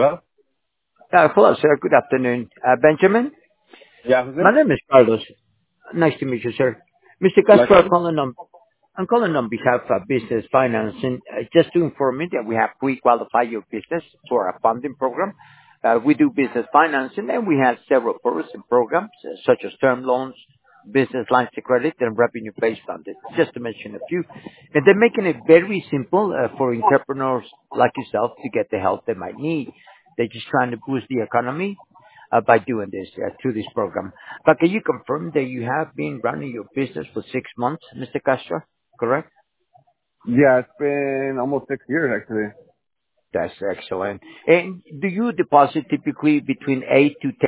Hello? Hello, sir. Good afternoon. Benjamin, Yeah, who's my this? name is Carlos. Nice to meet you, sir. Mr. Castro, Likewise? I'm calling on behalf of Business Financing, just to inform you that we have pre-qualified your business for a funding program. We do business financing, and we have several products and programs, such as term loans, business lines of credit, and revenue-based funding, just to mention a few. And they're making it very simple for entrepreneurs like yourself to get the help they might need. They're just trying to boost the economy by doing this through this program. But can you confirm that you have been running your business for 6 months, Mr. Castro? Correct? Yeah, it's been almost 6 years actually. That's excellent. And do you deposit typically between 8 to 10